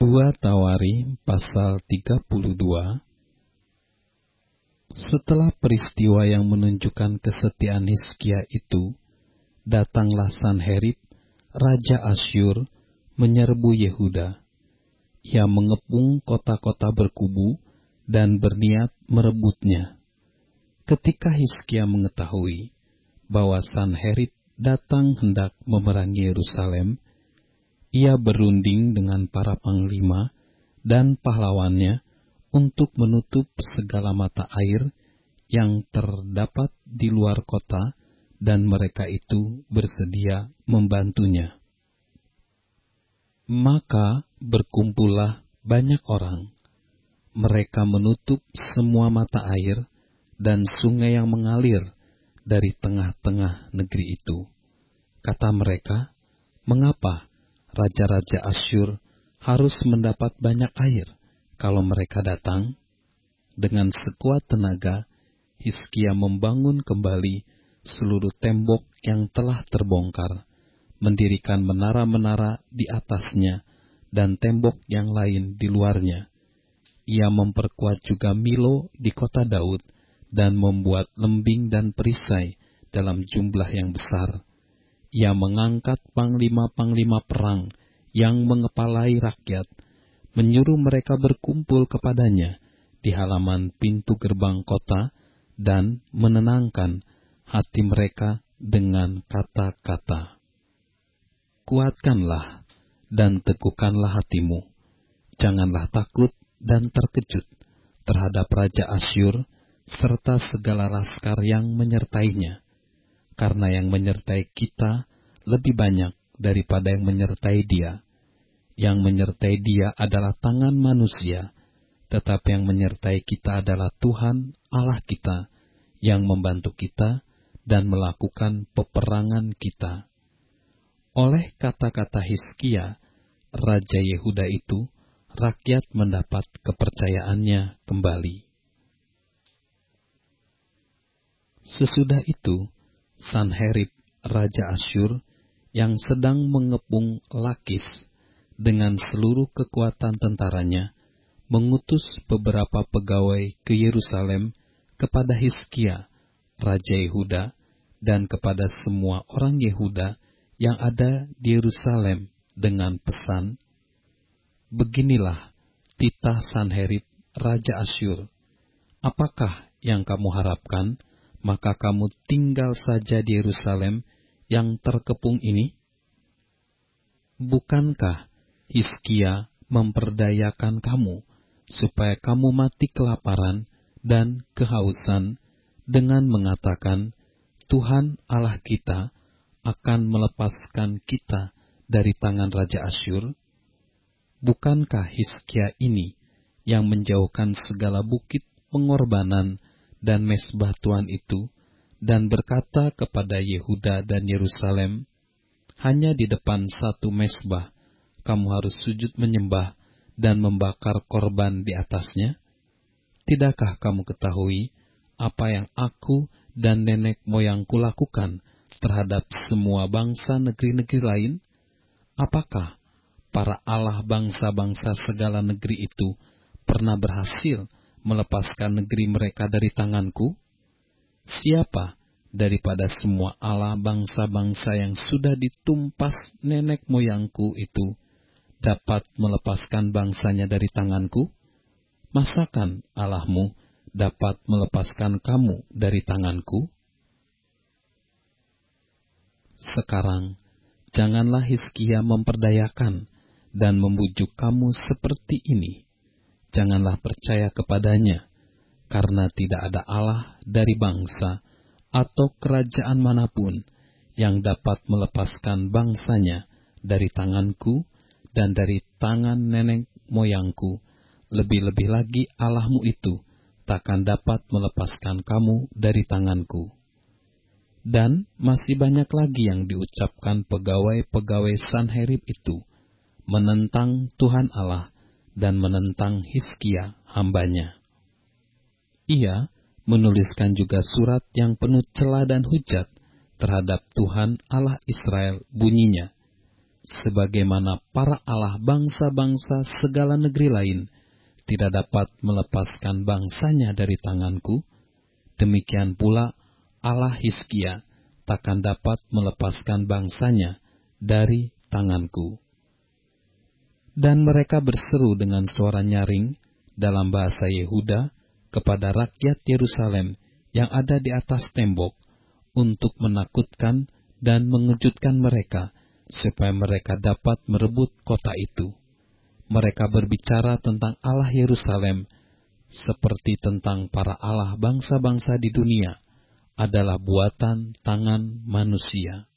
2 Tawari pasal 32. Setelah peristiwa yang menunjukkan kesetiaan Hizkia itu, datanglah Sanherib, Raja Asyur, menyerbu Yehuda. Ia mengepung kota-kota berkubu dan berniat merebutnya. Ketika Hizkia mengetahui bahwa Sanherib datang hendak memerangi Yerusalem, ia berunding dengan para panglima dan pahlawannya untuk menutup segala mata air yang terdapat di luar kota, dan mereka itu bersedia membantunya. Maka berkumpullah banyak orang. Mereka menutup semua mata air dan sungai yang mengalir dari tengah-tengah negeri itu. Kata mereka, "Mengapa raja-raja Asyur harus mendapat banyak air kalau mereka datang?" Dengan sekuat tenaga, Hizkia membangun kembali seluruh tembok yang telah terbongkar, mendirikan menara-menara di atasnya dan tembok yang lain di luarnya. Ia memperkuat juga Milo di kota Daud dan membuat lembing dan perisai dalam jumlah yang besar. Ia mengangkat panglima-panglima perang yang mengepalai rakyat, menyuruh mereka berkumpul kepadanya di halaman pintu gerbang kota dan menenangkan hati mereka dengan kata-kata, "Kuatkanlah dan teguhkanlah hatimu. Janganlah takut dan terkejut terhadap Raja Asyur serta segala laskar yang menyertainya, karena yang menyertai kita lebih banyak daripada yang menyertai dia. Yang menyertai dia adalah tangan manusia, tetapi yang menyertai kita adalah Tuhan Allah kita, yang membantu kita dan melakukan peperangan kita." Oleh kata-kata Hizkia, Raja Yehuda itu, rakyat mendapat kepercayaannya kembali. Sesudah itu, Sanherib, Raja Asyur, yang sedang mengepung Lakis dengan seluruh kekuatan tentaranya, mengutus beberapa pegawai ke Yerusalem kepada Hizkia, Raja Yehuda, dan kepada semua orang Yehuda yang ada di Yerusalem dengan pesan, "Beginilah titah Sanherib, Raja Asyur. Apakah yang kamu harapkan, maka kamu tinggal saja di Yerusalem yang terkepung ini? Bukankah Hizkia memperdayakan kamu supaya kamu mati kelaparan dan kehausan dengan mengatakan, Tuhan Allah kita akan melepaskan kita dari tangan Raja Asyur? Bukankah Hizkia ini yang menjauhkan segala bukit pengorbanan dan mezbah Tuhan itu, dan berkata kepada Yehuda dan Yerusalem, hanya di depan satu mezbah kamu harus sujud menyembah dan membakar korban di atasnya? Tidakkah kamu ketahui apa yang aku dan nenek moyangku lakukan terhadap semua bangsa negeri-negeri lain? Apakah para allah bangsa-bangsa segala negeri itu pernah berhasil melepaskan negeri mereka dari tanganku? Siapa daripada semua allah bangsa-bangsa yang sudah ditumpas nenek moyangku itu dapat melepaskan bangsanya dari tanganku? Masakan Allahmu dapat melepaskan kamu dari tanganku? Sekarang, janganlah Hizkia memperdayakan dan membujuk kamu seperti ini. Janganlah percaya kepadanya, karena tidak ada Allah dari bangsa atau kerajaan manapun yang dapat melepaskan bangsanya dari tanganku dan dari tangan nenek moyangku. Lebih-lebih lagi Allahmu itu takkan dapat melepaskan kamu dari tanganku. Dan masih banyak lagi yang diucapkan pegawai-pegawai Sanherib itu, menentang Tuhan Allah dan menentang Hizkia hambanya. Ia menuliskan juga surat yang penuh cela dan hujat terhadap Tuhan Allah Israel, bunyinya, sebagaimana para allah bangsa-bangsa segala negeri lain tidak dapat melepaskan bangsanya dari tanganku, demikian pula Allah Hizkia takkan dapat melepaskan bangsanya dari tanganku. Dan mereka berseru dengan suara nyaring dalam bahasa Yehuda kepada rakyat Yerusalem yang ada di atas tembok untuk menakutkan dan mengejutkan mereka supaya mereka dapat merebut kota itu. Mereka berbicara tentang Allah Yerusalem seperti tentang para allah bangsa-bangsa di dunia adalah buatan tangan manusia.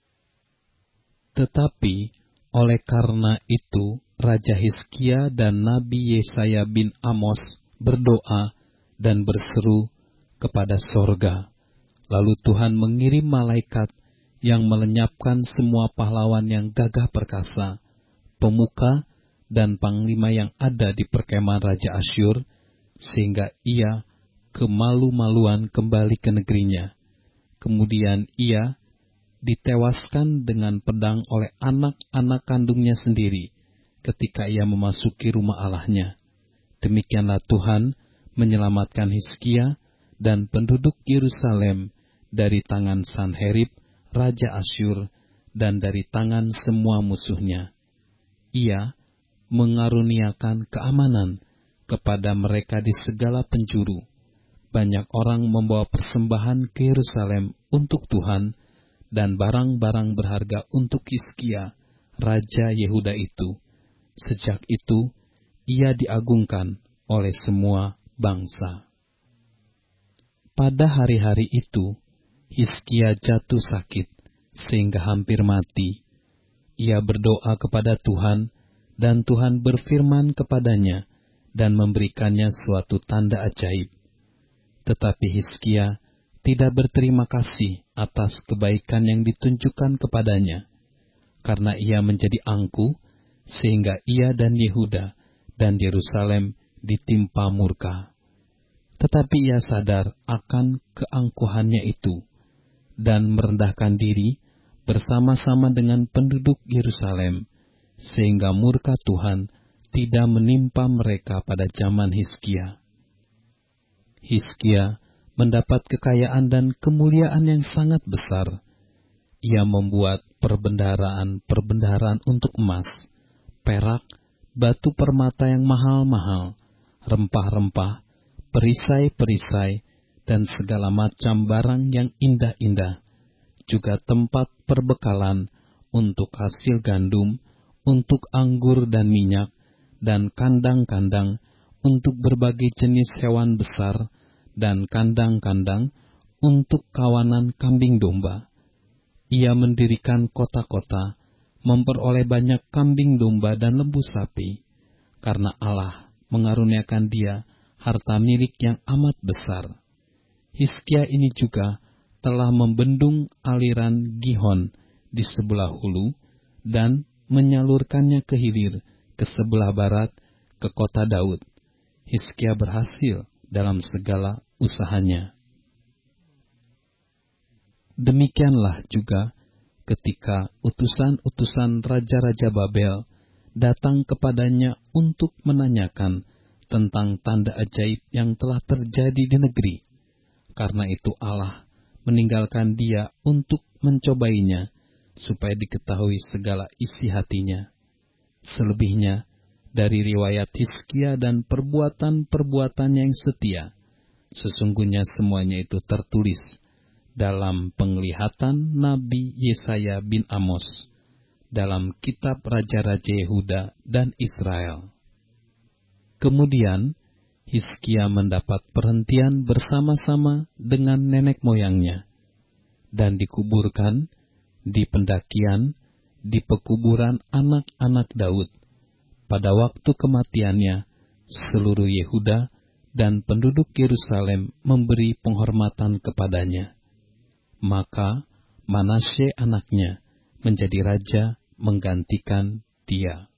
Tetapi oleh karena itu Raja Hizkia dan Nabi Yesaya bin Amos berdoa dan berseru kepada sorga. Lalu Tuhan mengirim malaikat yang melenyapkan semua pahlawan yang gagah perkasa, pemuka dan panglima yang ada di perkemahan Raja Asyur, sehingga ia kemalu-maluan kembali ke negerinya. Kemudian ia ditewaskan dengan pedang oleh anak-anak kandungnya sendiri ketika ia memasuki rumah Allahnya. Demikianlah Tuhan menyelamatkan Hizkia dan penduduk Yerusalem dari tangan Sanherib, Raja Asyur, dan dari tangan semua musuhnya. Ia mengaruniakan keamanan kepada mereka di segala penjuru. Banyak orang membawa persembahan ke Yerusalem untuk Tuhan dan barang-barang berharga untuk Hizkia, Raja Yehuda itu. Sejak itu, ia diagungkan oleh semua bangsa. Pada hari-hari itu, Hizkia jatuh sakit sehingga hampir mati. Ia berdoa kepada Tuhan, dan Tuhan berfirman kepadanya dan memberikannya suatu tanda ajaib. Tetapi Hizkia tidak berterima kasih atas kebaikan yang ditunjukkan kepadanya, karena ia menjadi angkuh, sehingga ia dan Yehuda dan Yerusalem ditimpa murka. Tetapi ia sadar akan keangkuhannya itu, dan merendahkan diri bersama-sama dengan penduduk Yerusalem, sehingga murka Tuhan tidak menimpa mereka pada zaman Hizkia. Hizkia mendapat kekayaan dan kemuliaan yang sangat besar. Ia membuat perbendaharaan-perbendaharaan untuk emas, perak, batu permata yang mahal-mahal, rempah-rempah, perisai-perisai, dan segala macam barang yang indah-indah, juga tempat perbekalan untuk hasil gandum, untuk anggur dan minyak, dan kandang-kandang untuk berbagai jenis hewan besar, dan kandang-kandang untuk kawanan kambing domba. Ia mendirikan kota-kota, memperoleh banyak kambing domba dan lembu sapi, karena Allah mengaruniakan dia harta milik yang amat besar. Hizkia ini juga telah membendung aliran Gihon di sebelah hulu, dan menyalurkannya ke hilir, ke sebelah barat, ke kota Daud. Hizkia berhasil dalam segala usahanya. Demikianlah juga ketika utusan-utusan raja-raja Babel datang kepadanya untuk menanyakan tentang tanda ajaib yang telah terjadi di negeri. Karena itu Allah meninggalkan dia untuk mencobainya, supaya diketahui segala isi hatinya. Selebihnya, dari riwayat Hizkia dan perbuatan-perbuatannya yang setia, sesungguhnya semuanya itu tertulis dalam penglihatan Nabi Yesaya bin Amos, dalam kitab Raja-Raja Yehuda dan Israel. Kemudian, Hizkia mendapat perhentian bersama-sama dengan nenek moyangnya, dan dikuburkan di pendakian di pekuburan anak-anak Daud. Pada waktu kematiannya, seluruh Yehuda dan penduduk Yerusalem memberi penghormatan kepadanya. Maka Manasye anaknya menjadi raja menggantikan dia.